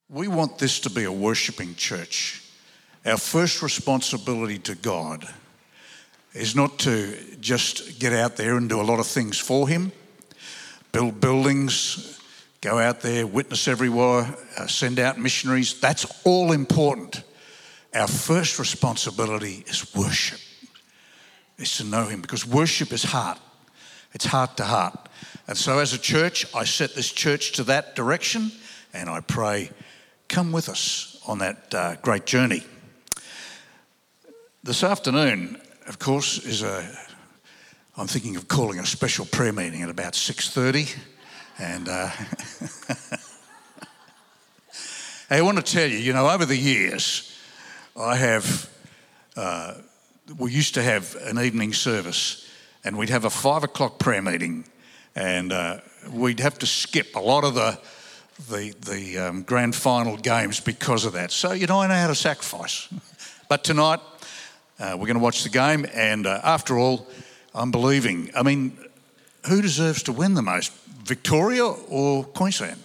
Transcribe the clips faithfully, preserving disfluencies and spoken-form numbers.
We want this to be a worshiping church. Our first responsibility to God is not to just get out there and do a lot of things for him, build buildings, go out there, witness everywhere, uh, send out missionaries. That's all important. Our first responsibility is worship. Is to know him, because worship is heart. It's heart to heart. And so as a church, I set this church to that direction, and I pray, come with us on that uh, great journey. This afternoon, of course, is a, I'm thinking of calling a special prayer meeting at about six thirty. And uh, I want to tell you, you know, over the years, I have, uh, we used to have an evening service, and we'd have a five o'clock prayer meeting, and uh, we'd have to skip a lot of the the, the um, grand final games because of that. So, you know, I know how to sacrifice. But tonight, uh, we're going to watch the game, and uh, after all, I'm believing. I mean, who deserves to win the most, Victoria or Queensland?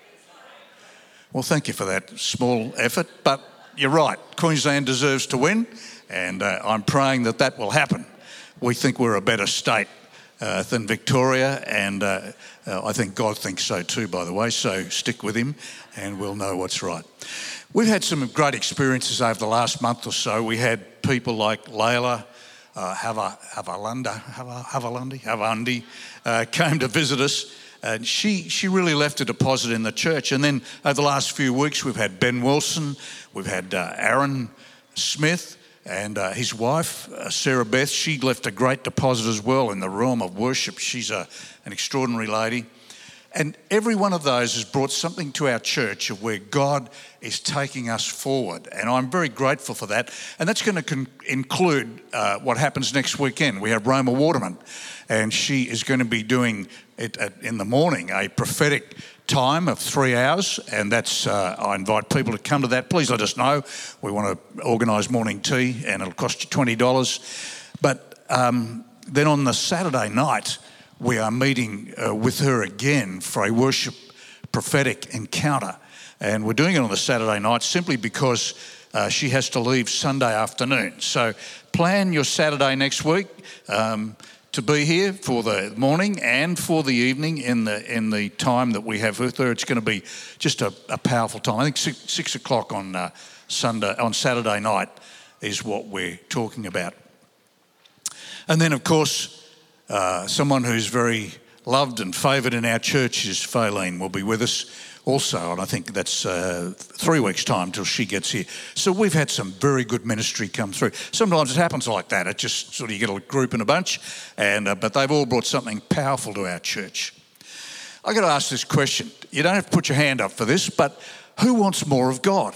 Well, thank you for that small effort, but you're right. Queensland deserves to win, and uh, I'm praying that that will happen. We think we're a better state uh, than Victoria, and uh, uh, I think God thinks so too, by the way, so stick with him and we'll know what's right. We've had some great experiences over the last month or so. We had people like Layla uh, Hava, Havalanda, Hava, Havalandi, Havandi uh, came to visit us. And she she really left a deposit in the church. And then over the last few weeks, we've had Ben Wilson, we've had uh, Aaron Smith, and uh, his wife, uh, Sarah Beth. She left a great deposit as well in the realm of worship. She's a, an extraordinary lady. And every one of those has brought something to our church of where God is taking us forward. And I'm very grateful for that. And that's going to con- include uh, what happens next weekend. We have Roma Waterman, and she is going to be doing it at, in the morning, a prophetic time of three hours. And that's, uh, I invite people to come to that. Please let us know. We want to organise morning tea, and it'll cost you twenty dollars. But um, then on the Saturday night, we are meeting uh, with her again for a worship prophetic encounter. And we're doing it on the Saturday night simply because uh, she has to leave Sunday afternoon. So plan your Saturday next week um, to be here for the morning and for the evening in the in the time that we have with her. It's going to be just a, a powerful time. I think six, six o'clock on uh, Sunday on Saturday night is what we're talking about. And then, of course, Uh, someone who's very loved and favoured in our church is Faylene, will be with us also, and I think that's uh, three weeks' time till she gets here. So we've had some very good ministry come through. Sometimes it happens like that. It just sort of, you get a group in a bunch, and uh, but they've all brought something powerful to our church. I got to ask this question. You don't have to put your hand up for this, but who wants more of God?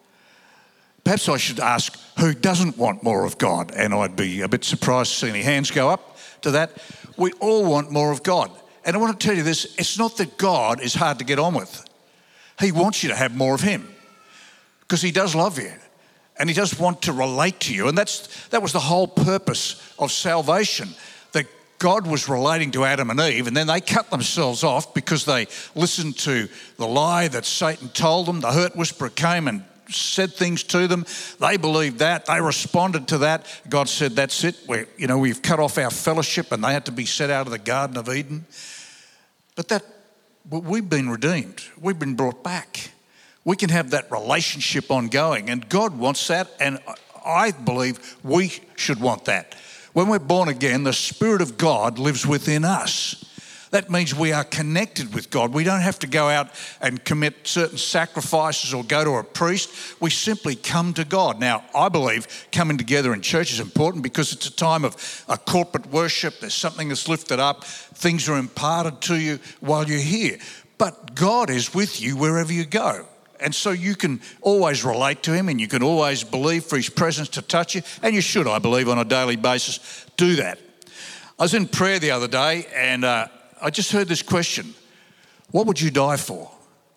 Perhaps I should ask, who doesn't want more of God? And I'd be a bit surprised to see any hands go up to that. We all want more of God. And I want to tell you this, it's not that God is hard to get on with. He wants you to have more of him because he does love you and he does want to relate to you. And that's that was the whole purpose of salvation, that God was relating to Adam and Eve, and then they cut themselves off because they listened to the lie that Satan told them. The hurt whisperer came and said things to them. They believed that. They responded to that. God said, that's it. We're, you know, we've cut off our fellowship, and they had to be set out of the Garden of Eden. But that, we've been redeemed. We've been brought back. We can have that relationship ongoing, and God wants that, and I believe we should want that. When we're born again, the Spirit of God lives within us. That means we are connected with God. We don't have to go out and commit certain sacrifices or go to a priest. We simply come to God. Now, I believe coming together in church is important because it's a time of a corporate worship. There's something that's lifted up. Things are imparted to you while you're here. But God is with you wherever you go. And so you can always relate to him, and you can always believe for his presence to touch you. And you should, I believe, on a daily basis, do that. I was in prayer the other day, and uh, I just heard this question: what would you die for?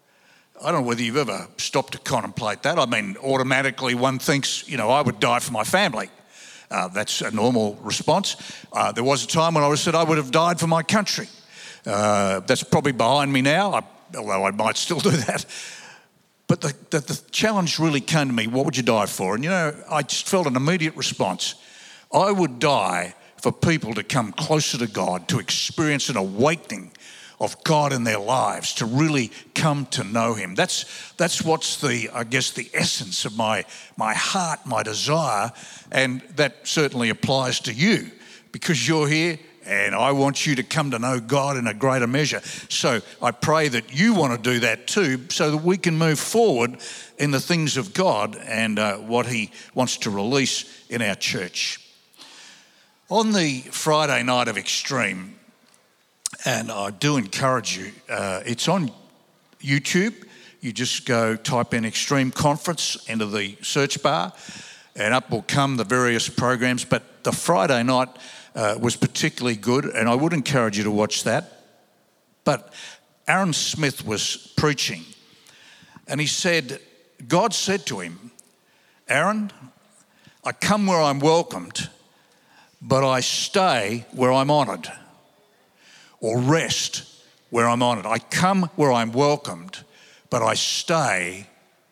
I don't know whether you've ever stopped to contemplate that. I mean, automatically one thinks, you know, I would die for my family. Uh, that's a normal response. Uh, there was a time when I was said I would have died for my country. Uh, that's probably behind me now, I, although I might still do that. But the, the, the challenge really came to me, what would you die for? And, you know, I just felt an immediate response. I would die for people to come closer to God, to experience an awakening of God in their lives, to really come to know him. That's that's what's the, I guess, the essence of my, my heart, my desire, and that certainly applies to you because you're here and I want you to come to know God in a greater measure. So I pray that you want to do that too so that we can move forward in the things of God and uh, what he wants to release in our church. On the Friday night of Extreme, and I do encourage you, uh, it's on YouTube. You just go type in Extreme Conference into the search bar and up will come the various programs. But the Friday night uh, was particularly good and I would encourage you to watch that. But Aaron Smith was preaching and he said, God said to him, Aaron, I come where I'm welcomed, but I stay where I'm honoured. Or rest where I'm honoured. I come where I'm welcomed, but I stay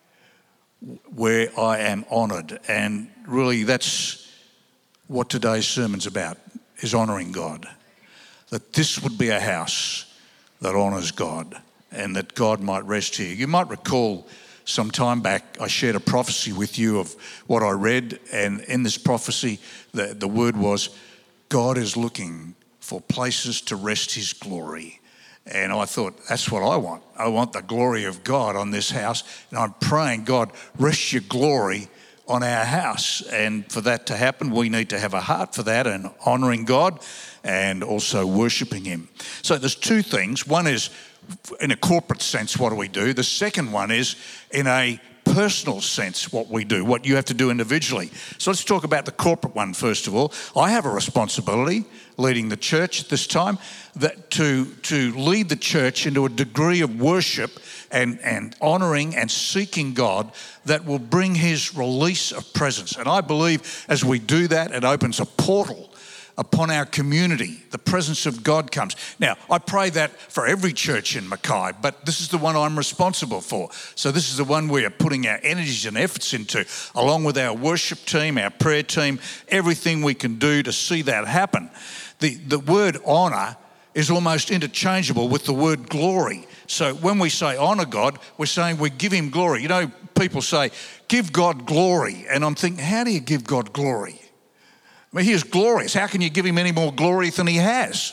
where I am honoured. And really that's what today's sermon's about, is honouring God. That this would be a house that honours God and that God might rest here. You might recall some time back I shared a prophecy with you of what I read, and in this prophecy the, the word was, God is looking for places to rest his glory. And I thought, that's what I want. I want the glory of God on this house. And I'm praying, God, rest your glory on our house. And for that to happen, we need to have a heart for that and honouring God and also worshipping him. So there's two things. One is in a corporate sense, what do we do? The second one is in a personal sense, what we do, what you have to do individually. So let's talk about the corporate one first of all. I have a responsibility leading the church at this time that to, to lead the church into a degree of worship and, and honouring and seeking God that will bring his release of presence. And I believe as we do that, it opens a portal upon our community. The presence of God comes. Now, I pray that for every church in Mackay, but this is the one I'm responsible for. So this is the one we are putting our energies and efforts into, along with our worship team, our prayer team, everything we can do to see that happen. The, the word honour is almost interchangeable with the word glory. So when we say honour God, we're saying we give him glory. You know, people say, give God glory. And I'm thinking, how do you give God glory? I mean, he is glorious. How can you give him any more glory than he has?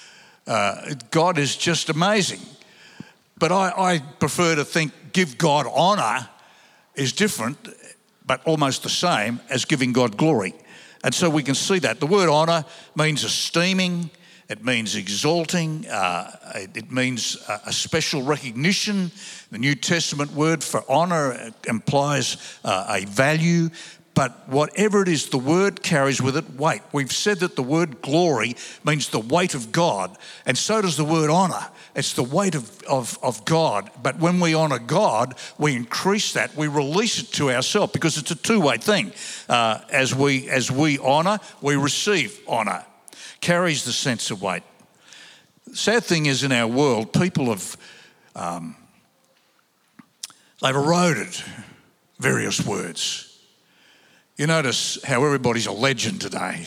Uh, God is just amazing. But I, I prefer to think give God honour is different, but almost the same as giving God glory. And so we can see that. The word honour means esteeming, it means exalting, uh, it, it means a, a special recognition. The New Testament word for honour implies uh, a value. But whatever it is, the word carries with it weight. We've said that the word glory means the weight of God, and so does the word honour. It's the weight of, of, of God. But when we honour God, we increase that. We release it to ourselves because it's a two-way thing. Uh, as we as we honour, we receive honour. Carries the sense of weight. The sad thing is in our world, people have um, they've eroded various words. You notice how everybody's a legend today.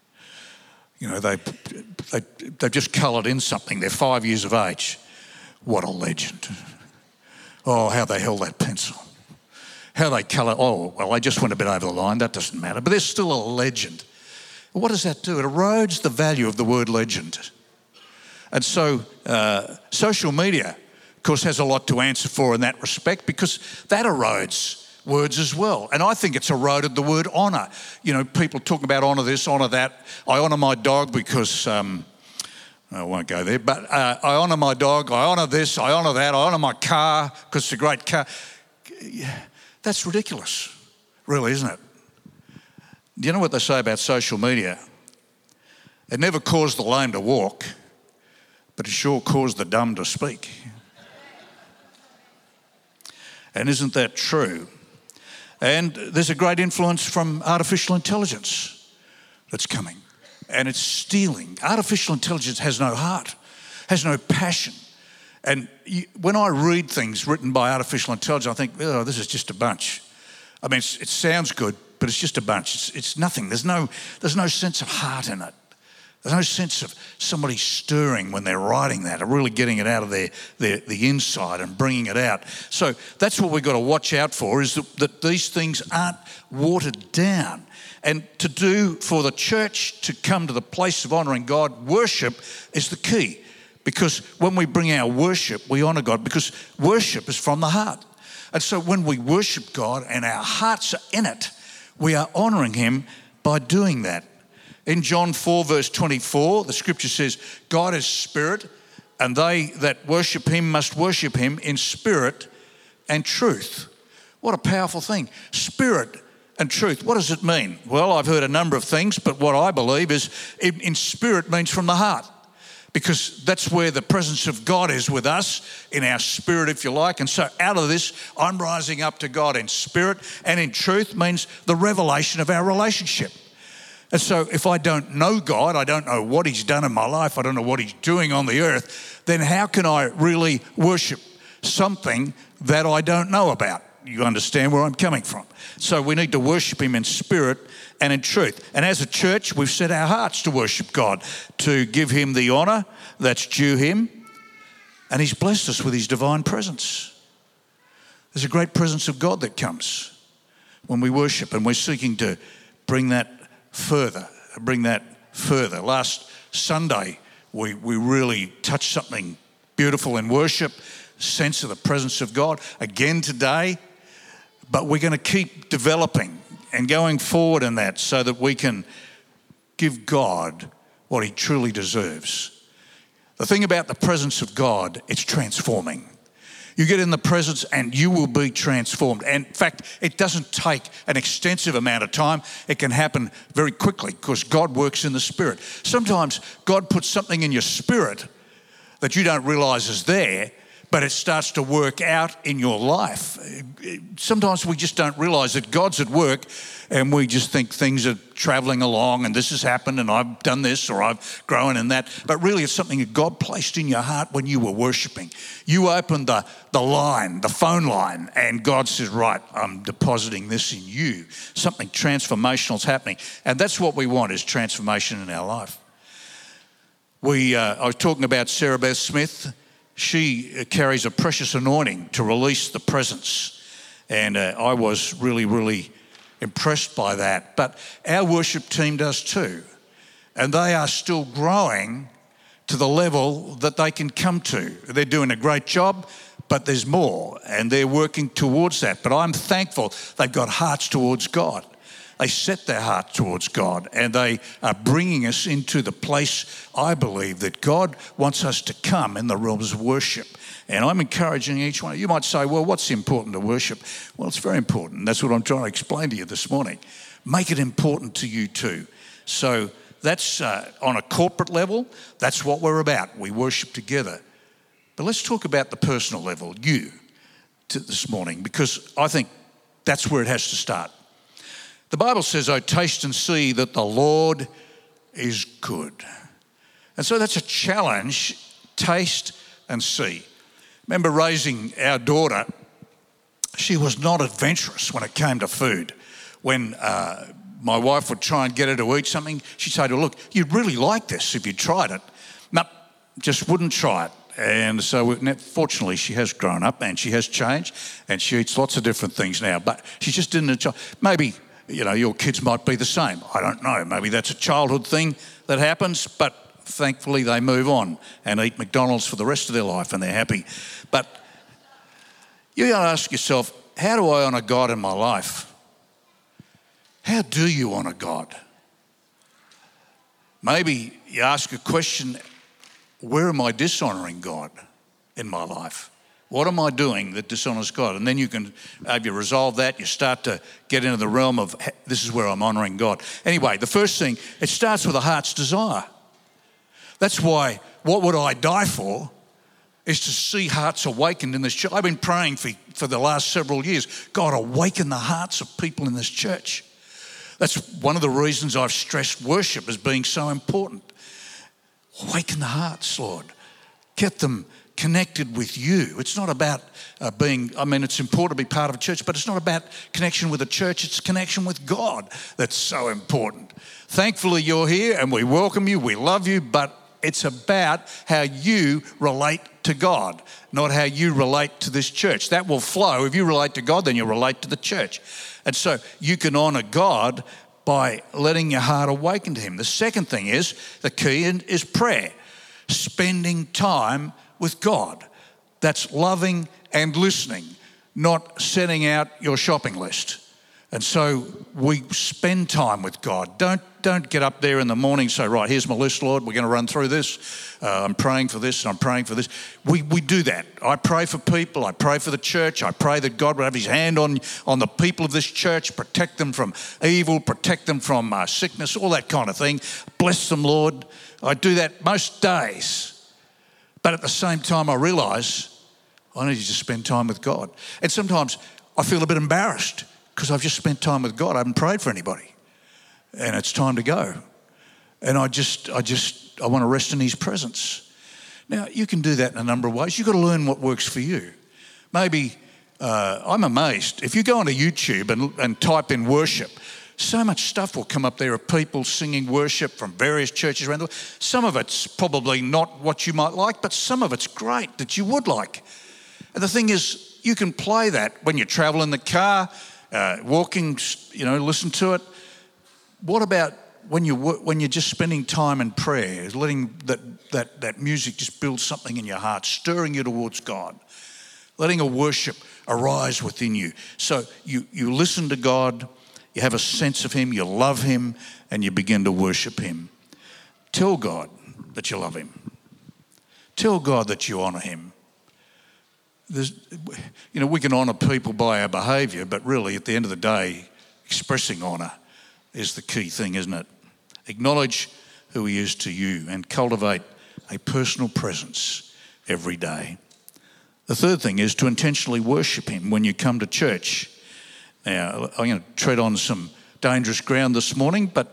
You know, they, they, they've just coloured in something. They're five years of age. What a legend. Oh, how they held that pencil. How they colour, oh, well, they just went a bit over the line. That doesn't matter. But they're still a legend. What does that do? It erodes the value of the word legend. And so uh, social media, of course, has a lot to answer for in that respect because that erodes words as well. And I think it's eroded the word honour. You know, people talk about honour this, honour that. I honour my dog because, um, I won't go there, but uh, I honour my dog, I honour this, I honour that, I honour my car because it's a great car. That's ridiculous, really, isn't it? Do you know what they say about social media? It never caused the lame to walk, but it sure caused the dumb to speak. And isn't that true? And there's a great influence from artificial intelligence that's coming. And it's stealing. Artificial intelligence has no heart, has no passion. And you, when I read things written by artificial intelligence, I think, oh, this is just a bunch. I mean, it's, it sounds good, but it's just a bunch. It's, it's nothing. There's no, there's no sense of heart in it. There's no sense of somebody stirring when they're writing that, or really getting it out of their, their the inside and bringing it out. So that's what we've got to watch out for, is that, that these things aren't watered down. And to do for the church to come to the place of honouring God, worship is the key. Because when we bring our worship, we honour God, because worship is from the heart. And so when we worship God and our hearts are in it, we are honouring him by doing that. In John four, verse twenty-four, the scripture says, God is spirit, and they that worship him must worship him in spirit and truth. What a powerful thing. Spirit and truth. What does it mean? Well, I've heard a number of things, but what I believe is in, in spirit means from the heart. Because that's where the presence of God is with us, in our spirit, if you like. And so out of this, I'm rising up to God in spirit, and in truth means the revelation of our relationship. And so if I don't know God, I don't know what he's done in my life, I don't know what he's doing on the earth, then how can I really worship something that I don't know about? You understand where I'm coming from. So we need to worship him in spirit and in truth. And as a church, we've set our hearts to worship God, to give him the honour that's due him. And he's blessed us with his divine presence. There's a great presence of God that comes when we worship, and we're seeking to bring that further, bring that further. Last Sunday, we, we really touched something beautiful in worship, sense of the presence of God. Again today, but we're going to keep developing and going forward in that so that we can give God what he truly deserves. The thing about the presence of God, it's transforming. You get in the presence and you will be transformed. And in fact, it doesn't take an extensive amount of time. It can happen very quickly because God works in the spirit. Sometimes God puts something in your spirit that you don't realise is there, but it starts to work out in your life. Sometimes we just don't realise that God's at work, and we just think things are travelling along and this has happened and I've done this or I've grown in that. But really it's something that God placed in your heart when you were worshipping. You opened the, the line, the phone line, and God says, right, I'm depositing this in you. Something transformational is happening. And that's what we want, is transformation in our life. We, uh, I was talking about Sarah Beth Smith. She carries a precious anointing to release the presence. And uh, I was really, really impressed by that. But our worship team does too. And they are still growing to the level that they can come to. They're doing a great job, but there's more. And they're working towards that. But I'm thankful they've got hearts towards God. They set their heart towards God, and they are bringing us into the place, I believe, that God wants us to come in the realms of worship. And I'm encouraging each one. You might say, well, what's important to worship? Well, it's very important. That's what I'm trying to explain to you this morning. Make it important to you too. So that's uh, on a corporate level, that's what we're about. We worship together. But let's talk about the personal level, you, to this morning, because I think that's where it has to start. The Bible says, oh, taste and see that the Lord is good. And so that's a challenge, taste and see. Remember raising our daughter, she was not adventurous when it came to food. When uh, my wife would try and get her to eat something, she'd say to her, look, you'd really like this if you tried it. No, just wouldn't try it. And so fortunately she has grown up and she has changed and she eats lots of different things now, but she just didn't enjoy. Maybe, you know, your kids might be the same. I don't know. Maybe that's a childhood thing that happens, but thankfully they move on and eat McDonald's for the rest of their life and they're happy. But you got to ask yourself, how do I honour God in my life? How do you honour God? Maybe you ask a question, where am I dishonouring God in my life? What am I doing that dishonours God? And then you can, have you resolve that, you start to get into the realm of, this is where I'm honouring God. Anyway, the first thing, it starts with a heart's desire. That's why, what would I die for, is to see hearts awakened in this church. I've been praying for, for the last several years, God, awaken the hearts of people in this church. That's one of the reasons I've stressed worship as being so important. Awaken the hearts, Lord. Get them connected with you. It's not about uh, being, I mean, it's important to be part of a church, but it's not about connection with a church. It's connection with God that's so important. Thankfully, you're here and we welcome you. We love you, but it's about how you relate to God, not how you relate to this church. That will flow. If you relate to God, then you relate to the church. And so you can honour God by letting your heart awaken to him. The second thing is, the key is prayer. Spending time with God. That's loving and listening, not setting out your shopping list. And so we spend time with God. Don't, don't get up there in the morning and say, right, here's my list, Lord, we're going to run through this. Uh, I'm praying for this and I'm praying for this. We we do that. I pray for people. I pray for the church. I pray that God would have his hand on, on the people of this church, protect them from evil, protect them from uh, sickness, all that kind of thing. Bless them, Lord. I do that most days. But at the same time, I realise I need to spend time with God. And sometimes I feel a bit embarrassed because I've just spent time with God. I haven't prayed for anybody. And it's time to go. And I just, I just, I want to rest in his presence. Now, you can do that in a number of ways. You've got to learn what works for you. Maybe, uh, I'm amazed. If you go onto YouTube and, and type in worship, so much stuff will come up there of people singing worship from various churches around the world. Some of it's probably not what you might like, but some of it's great that you would like. And the thing is, you can play that when you travel in the car, uh, walking, you know, listen to it. What about when you when you're just spending time in prayer, letting that that that music just build something in your heart, stirring you towards God, letting a worship arise within you. So you you listen to God, you have a sense of him, you love him, and you begin to worship him. Tell God that you love him. Tell God that you honour him. There's, you know, we can honour people by our behaviour, but really at the end of the day, expressing honour is the key thing, isn't it? Acknowledge who he is to you and cultivate a personal presence every day. The third thing is to intentionally worship him when you come to church. Now, I'm going to tread on some dangerous ground this morning, but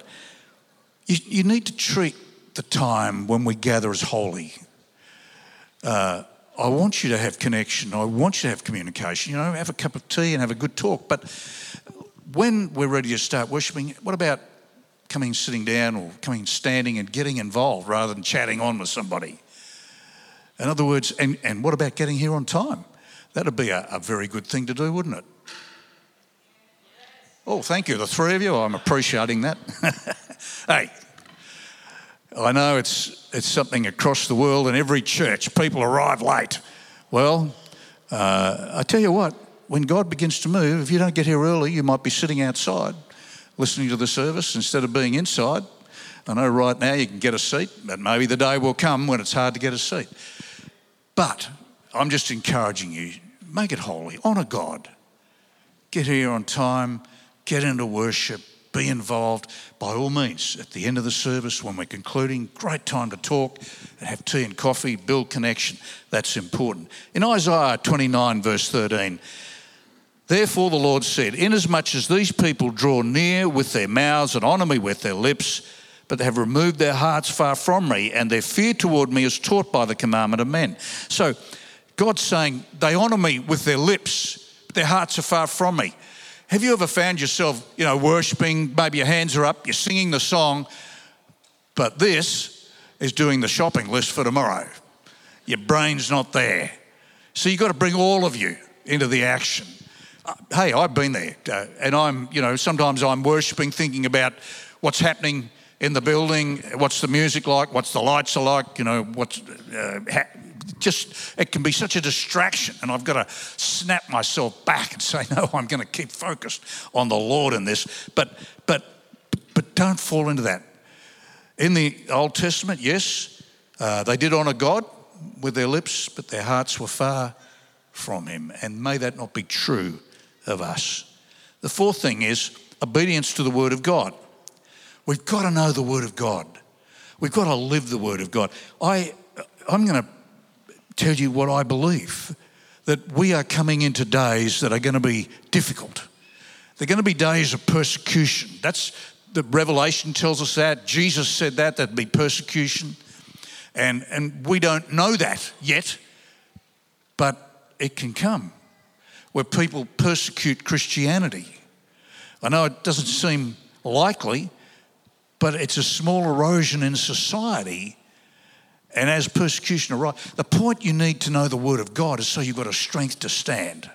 you, you need to treat the time when we gather as holy. Uh, I want you to have connection. I want you to have communication. You know, have a cup of tea and have a good talk. But when we're ready to start worshiping, what about coming sitting down or coming standing and getting involved rather than chatting on with somebody? In other words, and, and what about getting here on time? That'd be a, a very good thing to do, wouldn't it? Oh, thank you, the three of you. I'm appreciating that. Hey, I know it's it's something across the world in every church. People arrive late. Well, uh, I tell you what, when God begins to move, if you don't get here early, you might be sitting outside listening to the service instead of being inside. I know right now you can get a seat, but maybe the day will come when it's hard to get a seat. But I'm just encouraging you, make it holy, honour God. Get here on time, get into worship, be involved. By all means, at the end of the service, when we're concluding, great time to talk and have tea and coffee, build connection. That's important. In Isaiah twenty-nine, verse thirteen, therefore the Lord said, inasmuch as these people draw near with their mouths and honour me with their lips, but they have removed their hearts far from me, and their fear toward me is taught by the commandment of men. So God's saying they honour me with their lips, but their hearts are far from me. Have you ever found yourself, you know, worshipping, maybe your hands are up, you're singing the song, but this is doing the shopping list for tomorrow. Your brain's not there. So you've got to bring all of you into the action. Uh, hey, I've been there. Uh, and I'm, you know, sometimes I'm worshipping, thinking about what's happening in the building, what's the music like, what's the lights are like, you know, what's... Uh, ha- Just, it can be such a distraction, and I've got to snap myself back and say, no, I'm going to keep focused on the Lord in this. But, but, but don't fall into that. In the Old Testament, yes, uh, they did honour God with their lips, but their hearts were far from him. And may that not be true of us. The fourth thing is obedience to the Word of God. We've got to know the Word of God. We've got to live the Word of God. I, I'm going to tell you what I believe, that we are coming into days that are going to be difficult. They're going to be days of persecution. That's the Revelation tells us that. Jesus said that, there'd be persecution. And, and we don't know that yet. but it can come where people persecute Christianity. I know it doesn't seem likely, but it's a small erosion in society. And as persecution arises, the point you need to know the Word of God is so you've got a strength to stand,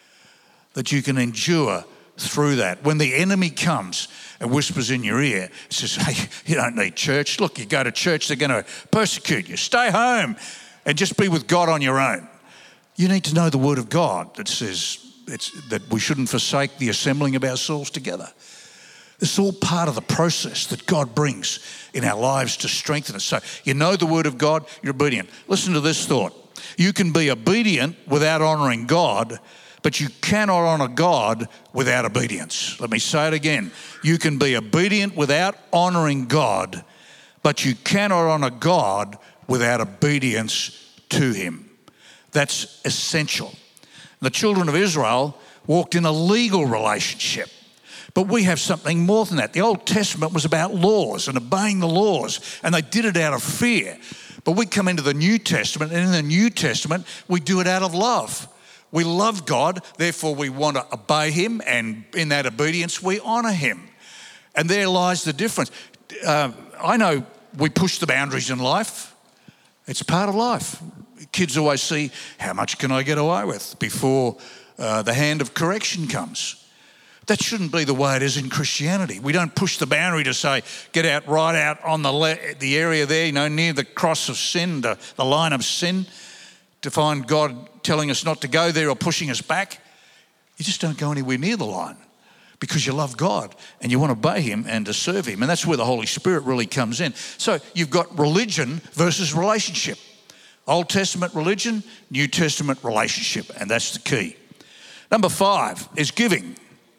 that you can endure through that. When the enemy comes and whispers in your ear, says, hey, you don't need church. Look, you go to church, they're going to persecute you. Stay home and just be with God on your own. You need to know the Word of God that says it's, that we shouldn't forsake the assembling of ourselves together. It's all part of the process that God brings in our lives to strengthen us. So you know the Word of God, you're obedient. Listen to this thought. You can be obedient without honouring God, but you cannot honour God without obedience. Let me say it again. You can be obedient without honouring God, but you cannot honour God without obedience to Him. That's essential. The children of Israel walked in a legal relationship. But we have something more than that. The Old Testament was about laws and obeying the laws, and they did it out of fear. But we come into the New Testament, and in the New Testament, we do it out of love. We love God, therefore we want to obey Him, and in that obedience, we honour Him. And there lies the difference. Uh, I know we push the boundaries in life. It's part of life. Kids always see, how much can I get away with before uh, the hand of correction comes? That shouldn't be the way it is in Christianity. We don't push the boundary to say, get out right out on the le- the area there, you know, near the cross of sin, the, the line of sin, to find God telling us not to go there or pushing us back. You just don't go anywhere near the line because you love God and you want to obey Him and to serve Him. And that's where the Holy Spirit really comes in. So you've got religion versus relationship. Old Testament religion, New Testament relationship, and that's the key. Number five is giving.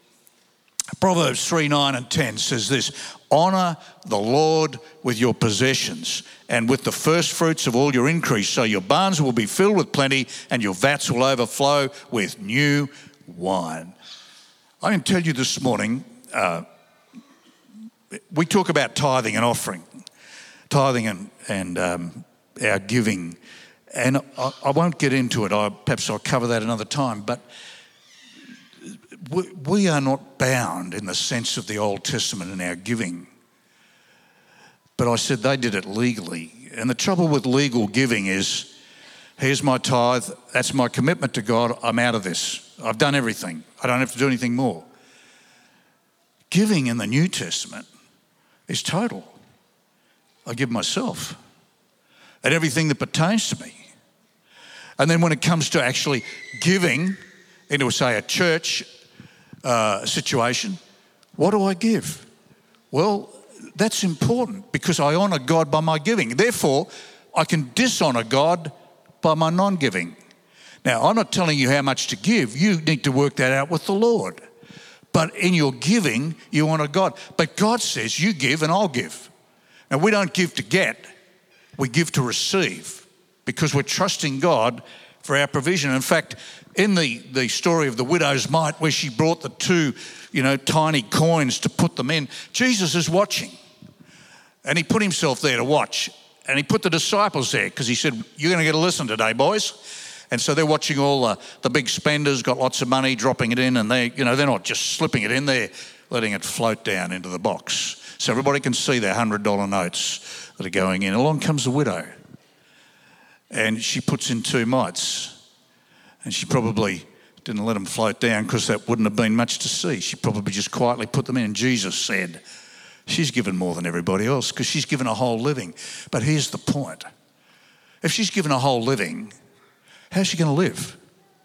Proverbs three, nine and ten says this, honour the Lord with your possessions and with the first fruits of all your increase, so your barns will be filled with plenty and your vats will overflow with new wine. I can tell you this morning, uh, we talk about tithing and offering, tithing and, and um, our giving, and I, I won't get into it. I, perhaps I'll cover that another time, but we are not bound in the sense of the Old Testament in our giving. But I said they did it legally. And the trouble with legal giving is, here's my tithe, that's my commitment to God, I'm out of this. I've done everything. I don't have to do anything more. Giving in the New Testament is total. I give myself and everything that pertains to me. And then when it comes to actually giving into, say, a church Uh, situation, what do I give? Well, that's important because I honour God by my giving. Therefore, I can dishonour God by my non-giving. Now, I'm not telling you how much to give. You need to work that out with the Lord. But in your giving, you honour God. But God says, you give and I'll give. Now, we don't give to get. We give to receive because we're trusting God for our provision. In fact, in the, the story of the widow's mite where she brought the two, you know, tiny coins to put them in, Jesus is watching. And He put Himself there to watch. And He put the disciples there because He said, you're going to get a lesson today, boys. And so they're watching all the, the big spenders, got lots of money, dropping it in, and they, you know, they're not just slipping it in, they're letting it float down into the box. So everybody can see their one hundred dollar notes that are going in. Along comes the widow. And she puts in two mites. And she probably didn't let them float down because that wouldn't have been much to see. She probably just quietly put them in. And Jesus said, she's given more than everybody else because she's given a whole living. But here's the point. If she's given a whole living, how's she going to live?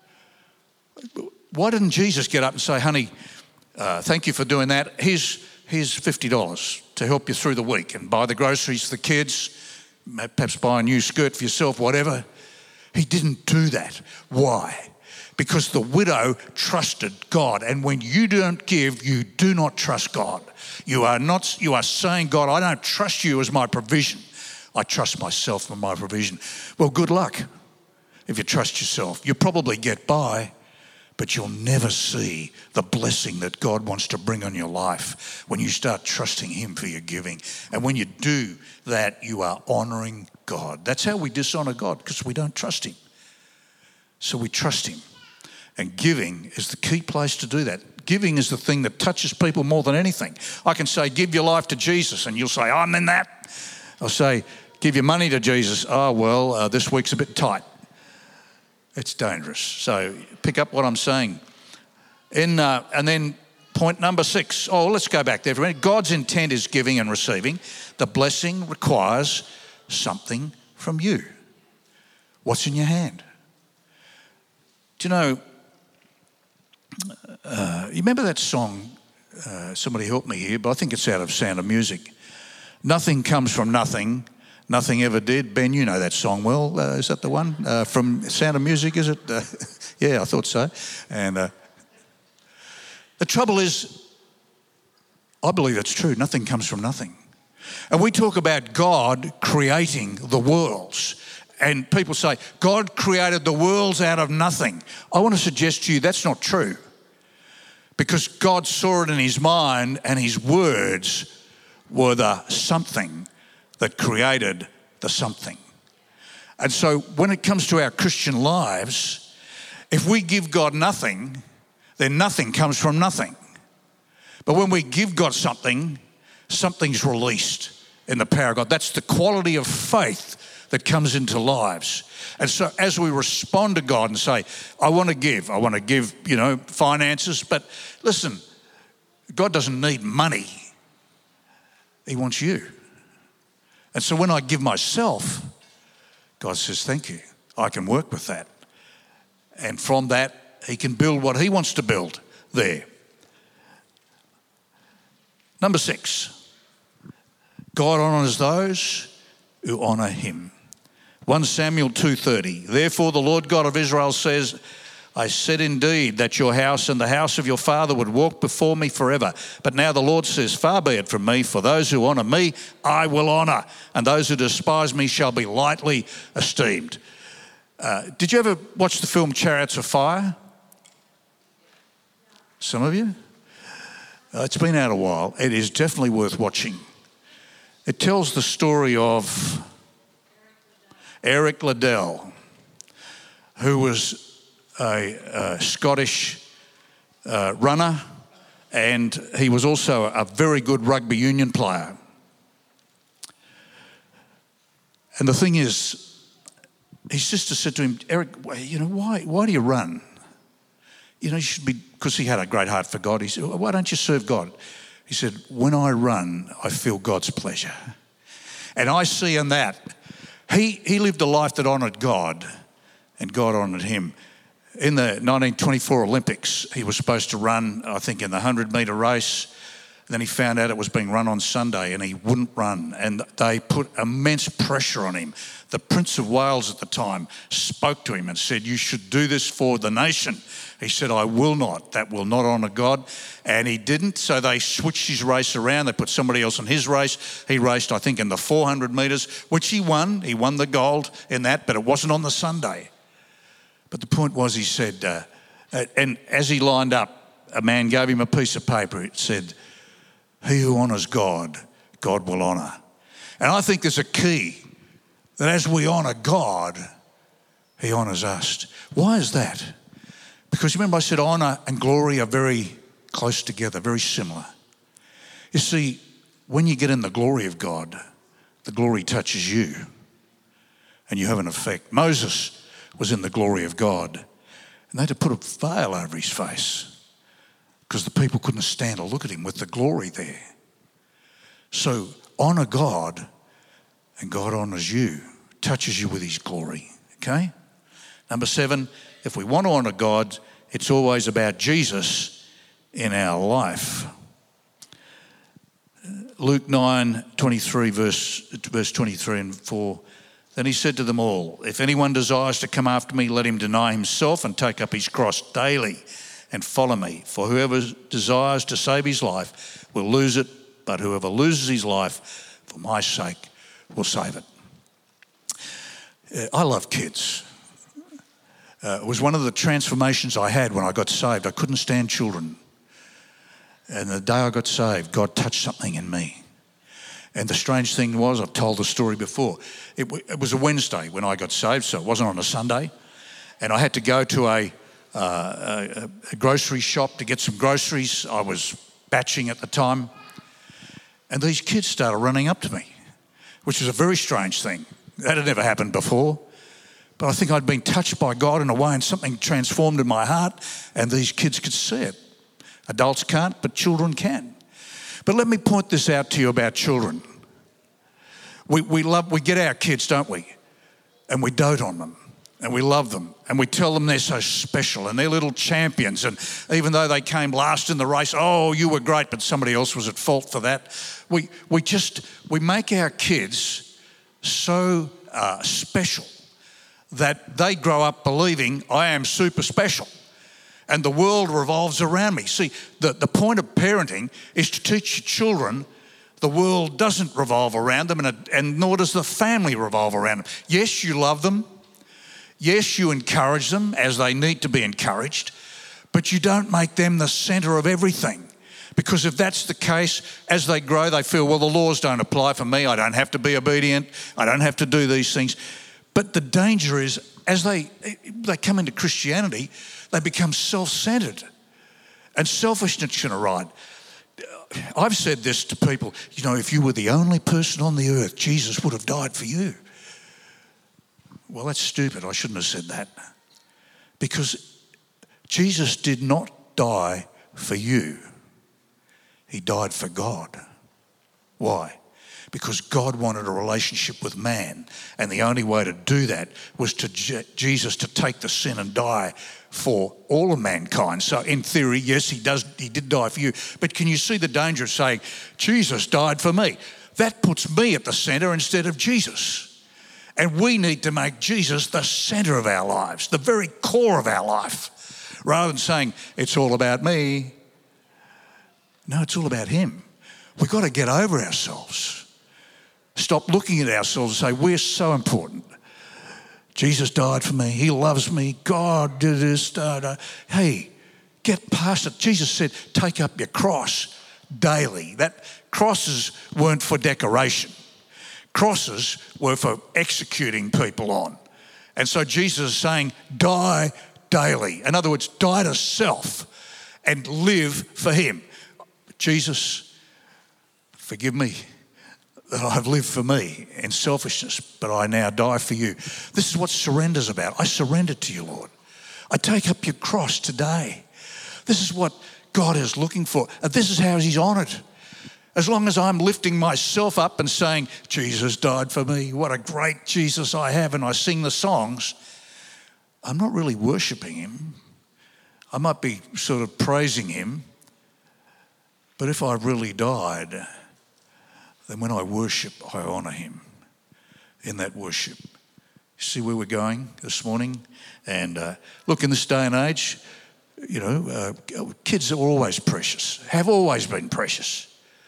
Why didn't Jesus get up and say, honey, uh, thank you for doing that. Here's, here's fifty dollars to help you through the week and buy the groceries for the kids, perhaps buy a new skirt for yourself, whatever. He didn't do that. Why? Because the widow trusted God. And when you don't give, you do not trust God. You are not, you are saying, God, I don't trust you as my provision. I trust myself for my provision. Well, good luck if you trust yourself. You'll probably get by, but you'll never see the blessing that God wants to bring on your life when you start trusting Him for your giving. And when you do that, you are honouring God. That's how we dishonour God, because we don't trust Him. So we trust him. And giving is the key place to do that. Giving is the thing that touches people more than anything. I can say, give your life to Jesus, and you'll say, I'm in that. I'll say, give your money to Jesus. Oh, well, uh, this week's a bit tight. It's dangerous. So pick up what I'm saying. In uh, and then point number six. Oh, let's go back there for a minute. God's intent is giving and receiving. The blessing requires something from you. What's in your hand? Do you know, uh, you remember that song, uh, somebody help me here, but I think it's out of Sound of Music. Nothing comes from nothing, nothing ever did. Ben, you know that song well. Uh, is that the one? Uh, from Sound of Music, is it? Uh, yeah, I thought so. And uh, the trouble is, I believe it's true. Nothing comes from nothing. And we talk about God creating the worlds. And people say, God created the worlds out of nothing. I want to suggest to you that's not true. Because God saw it in his mind, and his words were the something that created the something. And so when it comes to our Christian lives, if we give God nothing, then nothing comes from nothing. But when we give God something, something's released in the power of God. That's the quality of faith that comes into lives. And so as we respond to God and say, I want to give, I want to give, you know, finances, but listen, God doesn't need money. He wants you. And so when I give myself, God says, thank you. I can work with that. And from that, he can build what he wants to build there. Number six, God honours those who honour him. First Samuel two thirty, therefore the Lord God of Israel says, I said indeed that your house and the house of your father would walk before me forever. But now the Lord says, far be it from me, for those who honour me, I will honour, and those who despise me shall be lightly esteemed. Uh, did you ever watch the film Chariots of Fire? Some of you? Uh, it's been out a while. It is definitely worth watching. It tells the story of Eric Liddell, who was a, a Scottish uh, runner, and he was also a very good rugby union player. And the thing is, his sister said to him, Eric, you know, why, why do you run? You know, you should be, because he had a great heart for God. He said, why don't you serve God? He said, when I run, I feel God's pleasure. And I see in that, he, he lived a life that honoured God, and God honoured him. In the nineteen twenty-four Olympics, he was supposed to run, I think, in the one hundred metre race. Then he found out it was being run on Sunday, and he wouldn't run. And they put immense pressure on him. The Prince of Wales at the time spoke to him and said, you should do this for the nation. He said, I will not. That will not honour God. And he didn't, so they switched his race around. They put somebody else in his race. He raced, I think, in the four hundred metres, which he won. He won the gold in that, but it wasn't on the Sunday. But the point was, he said, uh, and as he lined up, a man gave him a piece of paper. It said, he who honours God, God will honour. And I think there's a key that as we honour God, he honours us. Why is that? Because remember I said honour and glory are very close together, very similar. You see, when you get in the glory of God, the glory touches you and you have an effect. Moses was in the glory of God, and they had to put a veil over his face because the people couldn't stand to look at him with the glory there. So honour God, and God honours you, touches you with his glory, okay? Number seven, if we want to honour God, it's always about Jesus in our life. Luke nine twenty-three, verse, verse twenty-three and four. Then he said to them all, if anyone desires to come after me, let him deny himself and take up his cross daily and follow me. For whoever desires to save his life will lose it, but whoever loses his life for my sake will save it. Uh, I love kids. Uh, it was one of the transformations I had when I got saved. I couldn't stand children. And the day I got saved, God touched something in me. And the strange thing was, I've told the story before, it, w- it was a Wednesday when I got saved, so it wasn't on a Sunday. and I had to go to a, uh, a, a grocery shop to get some groceries. I was batching at the time, and these kids started running up to me, which was a very strange thing. That had never happened before. But I think I'd been touched by God in a way, and something transformed in my heart, and these kids could see it. Adults can't, but children can. But let me point this out to you about children. We, we love, we get our kids, don't we? And we dote on them, and we love them, and we tell them they're so special, and they're little champions, and even though they came last in the race, oh, you were great, but somebody else was at fault for that. We, we just, we make our kids so uh, special that they grow up believing I am super special and the world revolves around me. See, the, the point of parenting is to teach your children the world doesn't revolve around them, and, it, and nor does the family revolve around them. Yes, you love them. Yes, you encourage them as they need to be encouraged, but you don't make them the centre of everything. Because if that's the case, as they grow, they feel, well, the laws don't apply for me. I don't have to be obedient. I don't have to do these things. But the danger is, as they, they come into Christianity, they become self-centred, and selfishness can arise. I've said this to people, you know, if you were the only person on the earth, Jesus would have died for you. Well, that's stupid. I shouldn't have said that. Because Jesus did not die for you. He died for God. Why? Because God wanted a relationship with man, and the only way to do that was to Je- Jesus to take the sin and die for all of mankind. So in theory, yes, he does. He did die for you. But can you see the danger of saying, Jesus died for me? That puts me at the centre instead of Jesus. And we need to make Jesus the centre of our lives, the very core of our life, rather than saying, it's all about me. No, it's all about him. We've got to get over ourselves. Stop looking at ourselves and say, we're so important. Jesus died for me. He loves me. God did this. Da, da. Hey, get past it. Jesus said, take up your cross daily. That crosses weren't for decoration. Crosses were for executing people on. And so Jesus is saying, die daily. In other words, die to self and live for him. Jesus, forgive me that I've lived for me in selfishness, but I now die for you. This is what surrender's about. I surrender to you, Lord. I take up your cross today. This is what God is looking for. And this is how he's honoured. As long as I'm lifting myself up and saying, Jesus died for me, what a great Jesus I have, and I sing the songs, I'm not really worshipping him. I might be sort of praising him, but if I really died, then when I worship, I honour him in that worship. See where we're going this morning? And uh, look, in this day and age, you know, uh, kids are always precious, have always been precious.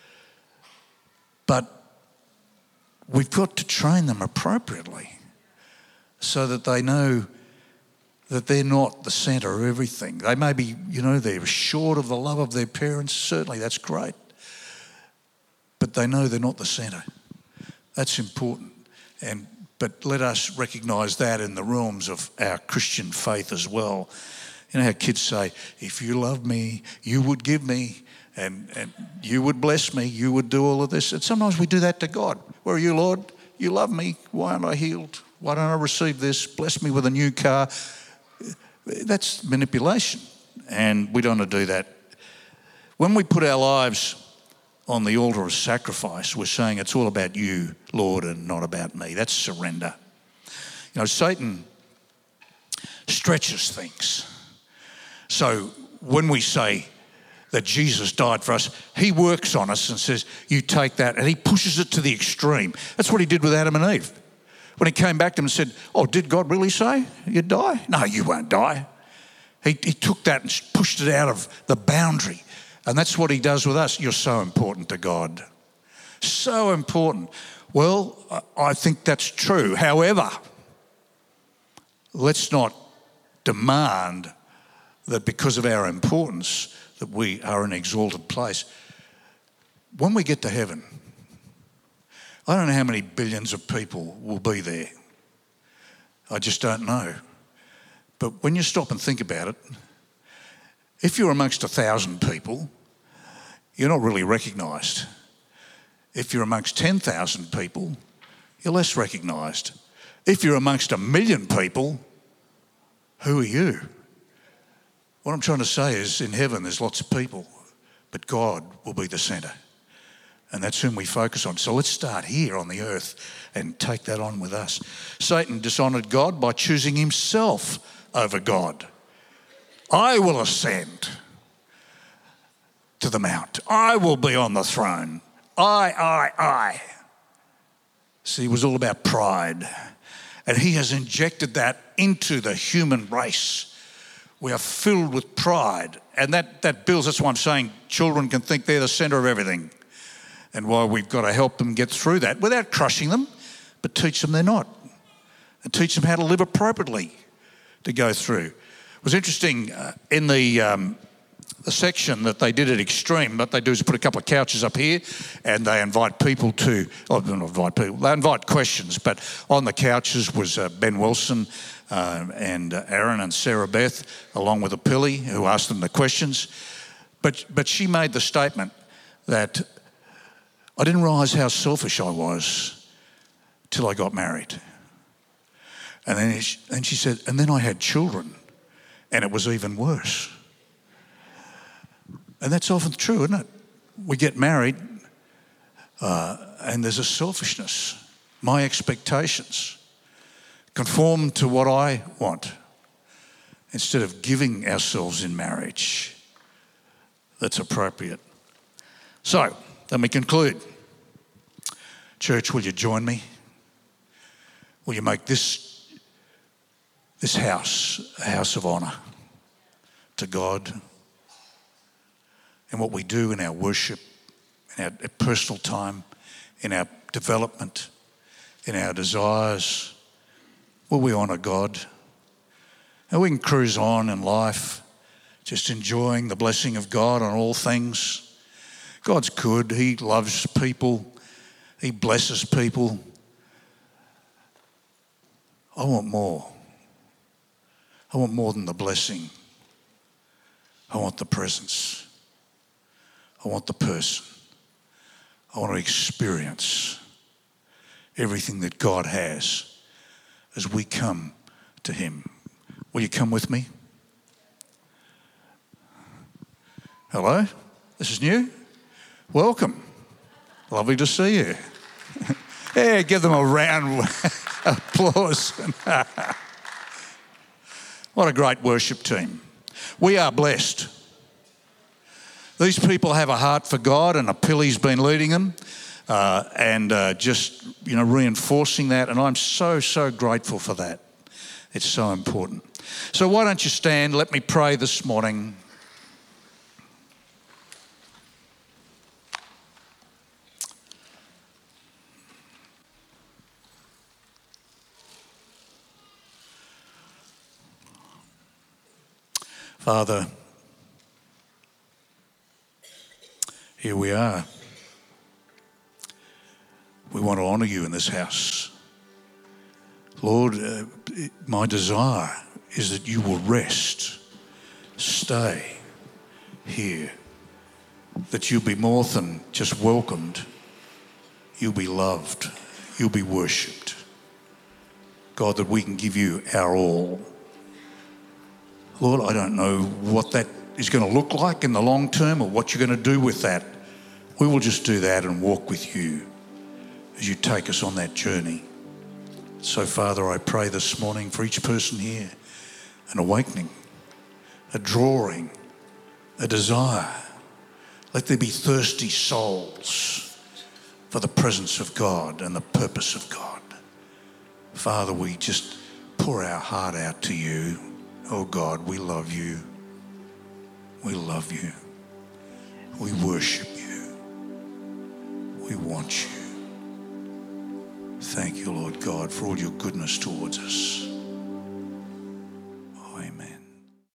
But we've got to train them appropriately so that they know that they're not the centre of everything. They may be, you know, they're short of the love of their parents. Certainly, that's great. But they know they're not the centre. That's important. And but let us recognise that in the realms of our Christian faith as well. You know how kids say, if you love me, you would give me, and, and you would bless me, you would do all of this. And sometimes we do that to God. Where are you, Lord? You love me. Why aren't I healed? Why don't I receive this? Bless me with a new car. That's manipulation, and we don't want to do that. When we put our lives on the altar of sacrifice, we're saying it's all about you, Lord, and not about me. That's surrender. You know, Satan stretches things. So when we say that Jesus died for us, he works on us and says, you take that, and he pushes it to the extreme. That's what he did with Adam and Eve. When he came back to them and said, oh, did God really say you'd die? No, you won't die. He, he took that and pushed it out of the boundary. And that's what he does with us. You're so important to God. So important. Well, I think that's true. However, let's not demand that because of our importance that we are in an exalted place. When we get to heaven, I don't know how many billions of people will be there. I just don't know. But when you stop and think about it, if you're amongst a thousand people, you're not really recognised. If you're amongst ten thousand people, you're less recognised. If you're amongst a million people, who are you? What I'm trying to say is, in heaven there's lots of people, but God will be the centre. And that's whom we focus on. So let's start here on the earth and take that on with us. Satan dishonoured God by choosing himself over God. I will ascend to the mount. I will be on the throne. I, I, I. See, it was all about pride. And he has injected that into the human race. We are filled with pride. And that, that builds, that's why I'm saying children can think they're the centre of everything. And why we've got to help them get through that without crushing them, but teach them they're not. And teach them how to live appropriately to go through. It was interesting uh, in the, um, the section that they did at Extreme, what they do is put a couple of couches up here and they invite people to, oh, not invite people, they invite questions, but on the couches was uh, Ben Wilson uh, and uh, Aaron and Sarah Beth, along with Apilli, who asked them the questions. But, but she made the statement that I didn't realise how selfish I was till I got married. And then she, and she said, and then I had children, and it was even worse. And that's often true, isn't it? We get married, uh, and there's a selfishness. My expectations conform to what I want, instead of giving ourselves in marriage that's appropriate. So, let me conclude. Church, will you join me? Will you make this, this house a house of honour to God? And what we do in our worship, in our personal time, in our development, in our desires, will we honour God? And we can cruise on in life, just enjoying the blessing of God on all things. God's good. He loves people. He blesses people. I want more. I want more than the blessing. I want the presence. I want the person. I want to experience everything that God has as we come to him. Will you come with me? Hello? This is new? Welcome. Lovely to see you. Yeah, give them a round of applause. What a great worship team. We are blessed. These people have a heart for God, and Apilli's been leading them uh, and uh, just, you know, reinforcing that. And I'm so, so grateful for that. It's so important. So why don't you stand? Let me pray this morning. Father, here we are. We want to honour you in this house. Lord, uh, my desire is that you will rest, stay here, that you'll be more than just welcomed, you'll be loved, you'll be worshipped. God, that we can give you our all. Lord, I don't know what that is going to look like in the long term or what you're going to do with that. We will just do that and walk with you as you take us on that journey. So, Father, I pray this morning for each person here, an awakening, a drawing, a desire. Let there be thirsty souls for the presence of God and the purpose of God. Father, we just pour our heart out to you. Oh God, we love you. We love you. We worship you. We want you. Thank you, Lord God, for all your goodness towards us.